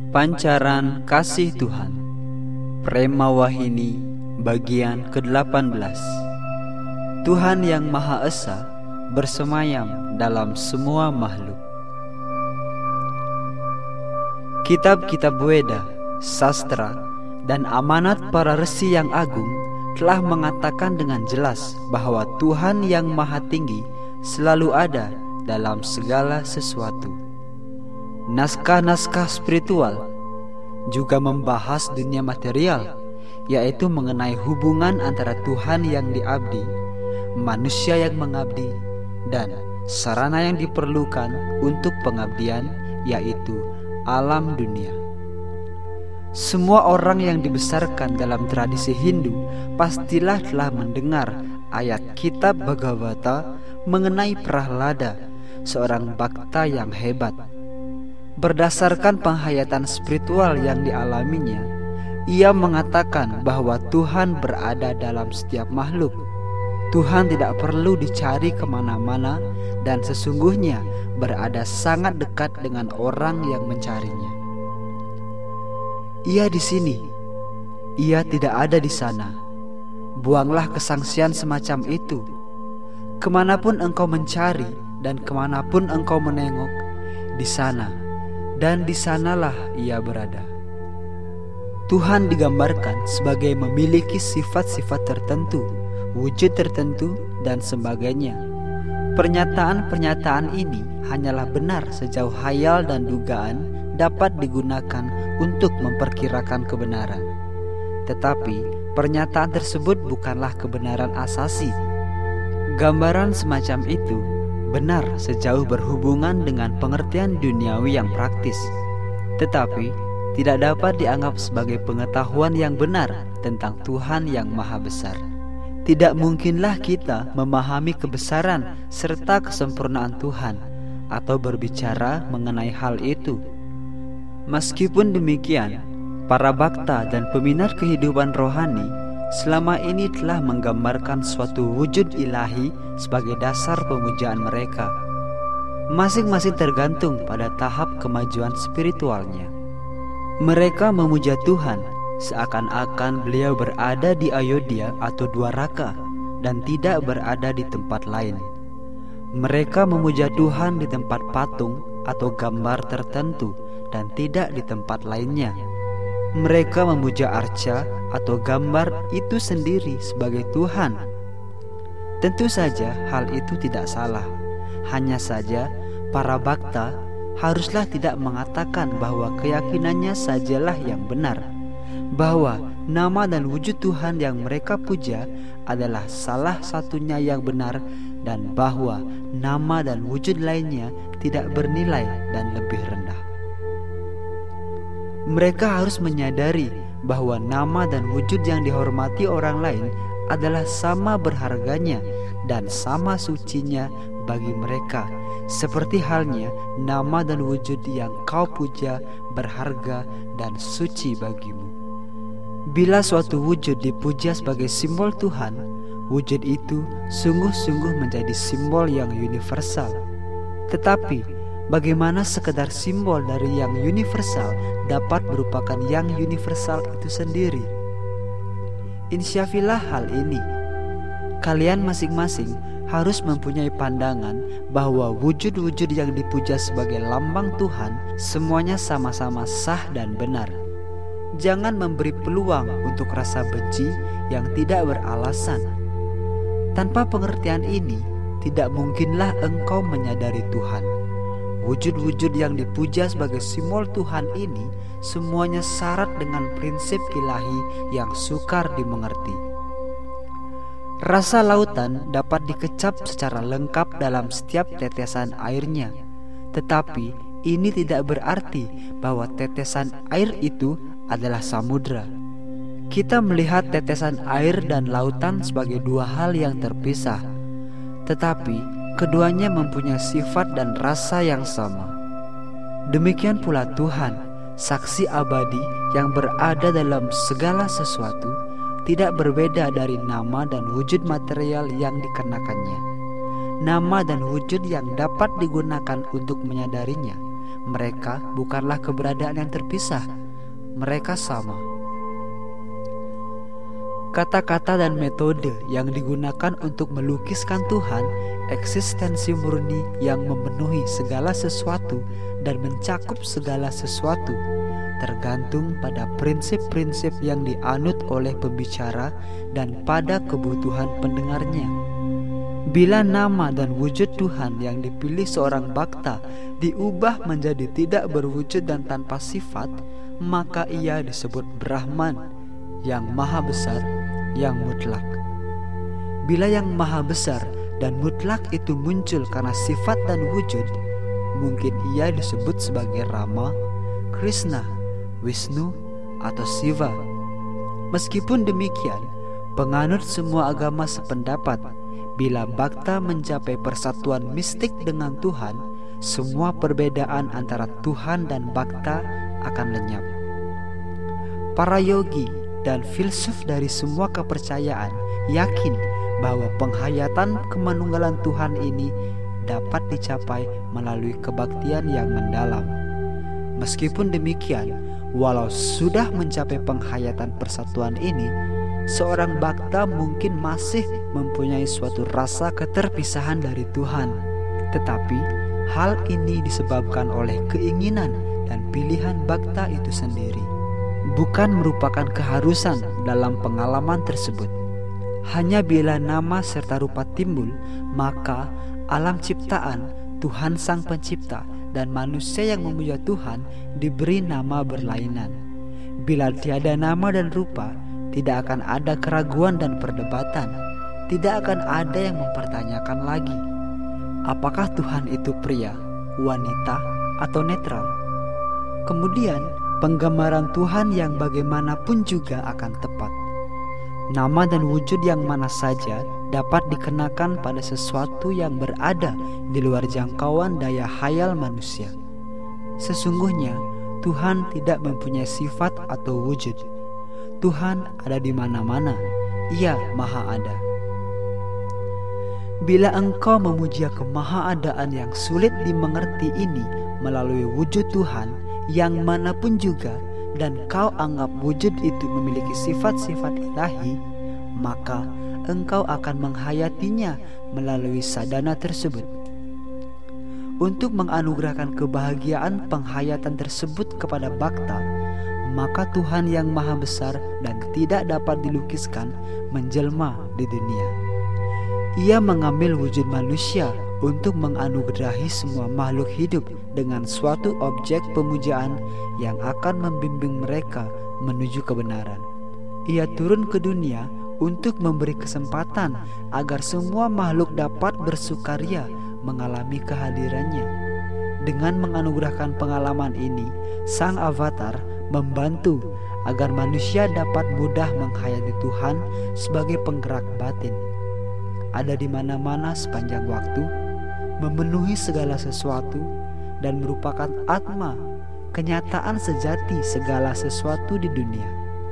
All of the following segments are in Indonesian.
Pancaran Kasih Tuhan, Prema Wahini, bagian ke-18. Tuhan yang Maha Esa bersemayam dalam semua makhluk. Kitab-kitab Weda, sastra, dan amanat para resi yang agung telah mengatakan dengan jelas bahwa Tuhan yang Maha Tinggi selalu ada dalam segala sesuatu. Naskah-naskah spiritual juga membahas dunia material, yaitu mengenai hubungan antara Tuhan yang diabdi, manusia yang mengabdi, dan sarana yang diperlukan untuk pengabdian, yaitu alam dunia. Semua orang yang dibesarkan dalam tradisi Hindu pastilah telah mendengar ayat kitab Bhagavata mengenai Prahlada, seorang bhakta yang hebat. Berdasarkan penghayatan spiritual yang dialaminya, ia mengatakan bahwa Tuhan berada dalam setiap makhluk. Tuhan tidak perlu dicari kemana-mana dan sesungguhnya berada sangat dekat dengan orang yang mencarinya. Ia di sini, ia tidak ada di sana. Buanglah kesangsian semacam itu. Kemanapun engkau mencari dan kemanapun engkau menengok, di sana dan di sanalah ia berada. Tuhan digambarkan sebagai memiliki sifat-sifat tertentu, wujud tertentu, dan sebagainya. Pernyataan-pernyataan ini hanyalah benar sejauh hayal dan dugaan dapat digunakan untuk memperkirakan kebenaran. Tetapi pernyataan tersebut bukanlah kebenaran asasi. Gambaran semacam itu benar sejauh berhubungan dengan pengertian duniawi yang praktis, tetapi tidak dapat dianggap sebagai pengetahuan yang benar tentang Tuhan yang Maha Besar. Tidak mungkinlah kita memahami kebesaran serta kesempurnaan Tuhan atau berbicara mengenai hal itu. Meskipun demikian, para bhakta dan peminat kehidupan rohani selama ini telah menggambarkan suatu wujud ilahi sebagai dasar pemujaan mereka. Masing-masing tergantung pada tahap kemajuan spiritualnya. Mereka memuja Tuhan seakan-akan beliau berada di Ayodhya atau Dwaraka dan tidak berada di tempat lain. Mereka memuja Tuhan di tempat patung atau gambar tertentu dan tidak di tempat lainnya. Mereka memuja arca atau gambar itu sendiri sebagai Tuhan. Tentu saja hal itu tidak salah. Hanya saja para bhakta haruslah tidak mengatakan bahwa keyakinannya sajalah yang benar, bahwa nama dan wujud Tuhan yang mereka puja adalah salah satunya yang benar, dan bahwa nama dan wujud lainnya tidak bernilai dan lebih rendah. Mereka harus menyadari bahwa nama dan wujud yang dihormati orang lain adalah sama berharganya dan sama sucinya bagi mereka, seperti halnya nama dan wujud yang kau puja berharga dan suci bagimu. Bila suatu wujud dipuja sebagai simbol Tuhan, wujud itu sungguh-sungguh menjadi simbol yang universal. Tetapi bagaimana sekedar simbol dari yang universal dapat merupakan yang universal itu sendiri? Insyafilah hal ini. Kalian masing-masing harus mempunyai pandangan bahwa wujud-wujud yang dipuja sebagai lambang Tuhan semuanya sama-sama sah dan benar. Jangan memberi peluang untuk rasa benci yang tidak beralasan. Tanpa pengertian ini, tidak mungkinlah engkau menyadari Tuhan. Wujud-wujud yang dipuja sebagai simbol Tuhan ini semuanya syarat dengan prinsip ilahi yang sukar dimengerti. Rasa lautan dapat dikecap secara lengkap dalam setiap tetesan airnya, tetapi ini tidak berarti bahwa tetesan air itu adalah samudra. Kita melihat tetesan air dan lautan sebagai dua hal yang terpisah, tetapi keduanya mempunyai sifat dan rasa yang sama. Demikian pula Tuhan, saksi abadi yang berada dalam segala sesuatu, tidak berbeda dari nama dan wujud material yang dikenakannya. Nama dan wujud yang dapat digunakan untuk menyadarinya mereka bukanlah keberadaan yang terpisah. Mereka sama. Kata-kata dan metode yang digunakan untuk melukiskan Tuhan, eksistensi murni yang memenuhi segala sesuatu dan mencakup segala sesuatu, tergantung pada prinsip-prinsip yang dianut oleh pembicara dan pada kebutuhan pendengarnya. Bila nama dan wujud Tuhan yang dipilih seorang bhakta diubah menjadi tidak berwujud dan tanpa sifat, maka ia disebut Brahman, yang maha besar, yang mutlak. Bila yang maha besar dan mutlak itu muncul karena sifat dan wujud, mungkin ia disebut sebagai Rama, Krishna, Wisnu, atau Siva. Meskipun demikian, penganut semua agama sependapat, bila bhakta mencapai persatuan mistik dengan Tuhan, semua perbedaan antara Tuhan dan bhakta akan lenyap. Para yogi dan filsuf dari semua kepercayaan yakin bahwa penghayatan kemanunggalan Tuhan ini dapat dicapai melalui kebaktian yang mendalam. Meskipun demikian, walau sudah mencapai penghayatan persatuan ini, seorang bhakta mungkin masih mempunyai suatu rasa keterpisahan dari Tuhan. Tetapi hal ini disebabkan oleh keinginan dan pilihan bhakta itu sendiri, bukan merupakan keharusan dalam pengalaman tersebut. Hanya bila nama serta rupa timbul, maka alam ciptaan, Tuhan Sang Pencipta, dan manusia yang memuja Tuhan diberi nama berlainan. Bila tiada nama dan rupa, tidak akan ada keraguan dan perdebatan. Tidak akan ada yang mempertanyakan lagi, apakah Tuhan itu pria, wanita, atau netral. Kemudian penggambaran Tuhan yang bagaimanapun juga akan tepat. Nama dan wujud yang mana saja dapat dikenakan pada sesuatu yang berada di luar jangkauan daya hayal manusia. Sesungguhnya Tuhan tidak mempunyai sifat atau wujud. Tuhan ada di mana-mana. Ia maha ada. Bila engkau memuji kemahaadaan yang sulit dimengerti ini melalui wujud Tuhan yang manapun juga, dan kau anggap wujud itu memiliki sifat-sifat ilahi, maka engkau akan menghayatinya melalui sadhana tersebut. Untuk menganugerahkan kebahagiaan penghayatan tersebut kepada bhakta, maka Tuhan yang maha besar dan tidak dapat dilukiskan menjelma di dunia. Ia mengambil wujud manusia untuk menganugerahi semua makhluk hidup dengan suatu objek pemujaan yang akan membimbing mereka menuju kebenaran. Ia turun ke dunia untuk memberi kesempatan agar semua makhluk dapat bersukaria mengalami kehadirannya. Dengan menganugerahkan pengalaman ini, Sang Avatar membantu agar manusia dapat mudah menghayati Tuhan sebagai penggerak batin. Ada di mana-mana sepanjang waktu, memenuhi segala sesuatu, dan merupakan atma, kenyataan sejati segala sesuatu di dunia.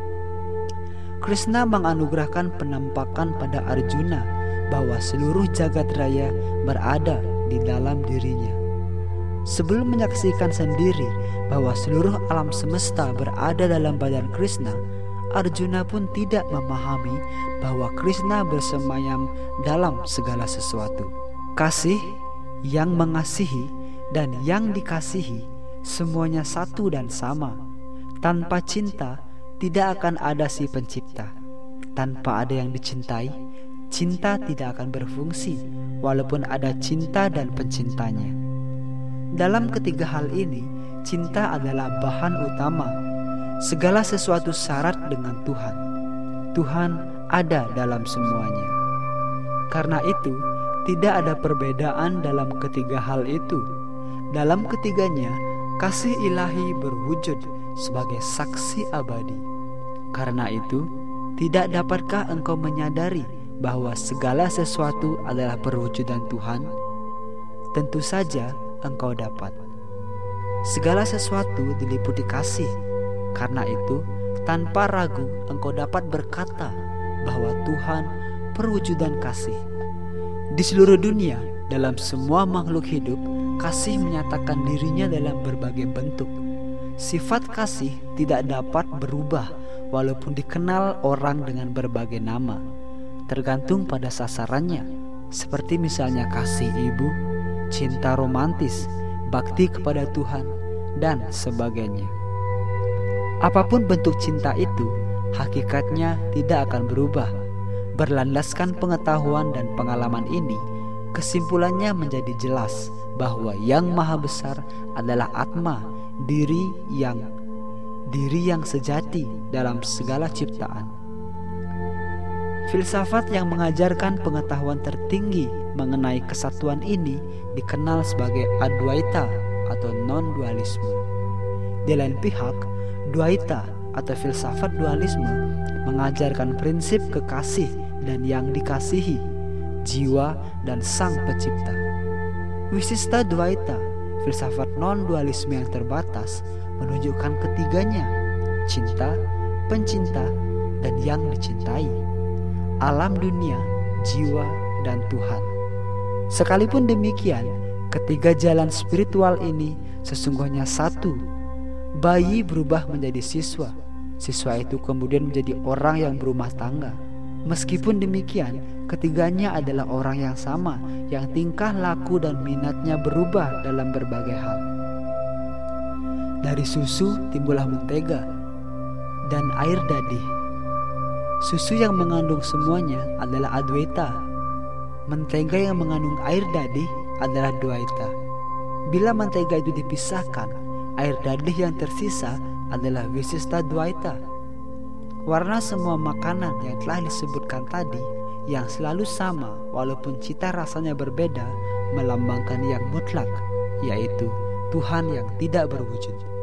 Krishna menganugerahkan penampakan pada Arjuna bahwa seluruh jagat raya berada di dalam dirinya. Sebelum menyaksikan sendiri bahwa seluruh alam semesta berada dalam badan Krishna, Arjuna pun tidak memahami bahwa Krishna bersemayam dalam segala sesuatu. Kasih, yang mengasihi, dan yang dikasihi semuanya satu dan sama. Tanpa cinta tidak akan ada si pencipta. Tanpa ada yang dicintai, cinta tidak akan berfungsi walaupun ada cinta dan pencintanya. Dalam ketiga hal ini, cinta adalah bahan utama. Segala sesuatu syarat dengan Tuhan. Tuhan ada dalam semuanya. Karena itu, tidak ada perbedaan dalam ketiga hal itu. Dalam ketiganya, kasih ilahi berwujud sebagai saksi abadi. Karena itu, tidak dapatkah engkau menyadari bahwa segala sesuatu adalah perwujudan Tuhan? Tentu saja engkau dapat. Segala sesuatu diliputi kasih. Karena itu, tanpa ragu engkau dapat berkata bahwa Tuhan perwujudan kasih. Di seluruh dunia, dalam semua makhluk hidup, kasih menyatakan dirinya dalam berbagai bentuk. Sifat kasih tidak dapat berubah walaupun dikenal orang dengan berbagai nama, tergantung pada sasarannya, seperti misalnya kasih ibu, cinta romantis, bakti kepada Tuhan, dan sebagainya. Apapun bentuk cinta itu, hakikatnya tidak akan berubah. Berlandaskan pengetahuan dan pengalaman ini, kesimpulannya menjadi jelas bahwa yang maha besar adalah Atma, diri yang sejati dalam segala ciptaan. Filsafat yang mengajarkan pengetahuan tertinggi mengenai kesatuan ini dikenal sebagai Adwaita atau non-dualisme. Di lain pihak, Dwaita atau filsafat dualisme mengajarkan prinsip kekasih dan yang dikasihi, jiwa dan sang pencipta. Wisista Dwaita, filsafat non-dualisme yang terbatas, menunjukkan ketiganya, cinta, pencinta, dan yang dicintai, alam dunia, jiwa, dan Tuhan. Sekalipun demikian, ketiga jalan spiritual ini sesungguhnya satu. Bayi berubah menjadi siswa. Siswa itu kemudian menjadi orang yang berumah tangga. Meskipun demikian, ketiganya adalah orang yang sama, yang tingkah laku dan minatnya berubah dalam berbagai hal. Dari susu timbullah mentega dan air dadih. Susu yang mengandung semuanya adalah Adwaita. Mentega yang mengandung air dadih adalah Dwaita. Bila mentega itu dipisahkan, air dadih yang tersisa adalah Wisista Dwaita. Warna semua makanan yang telah disebutkan tadi, yang selalu sama walaupun cita rasanya berbeda, melambangkan yang mutlak, yaitu Tuhan yang tidak berwujud.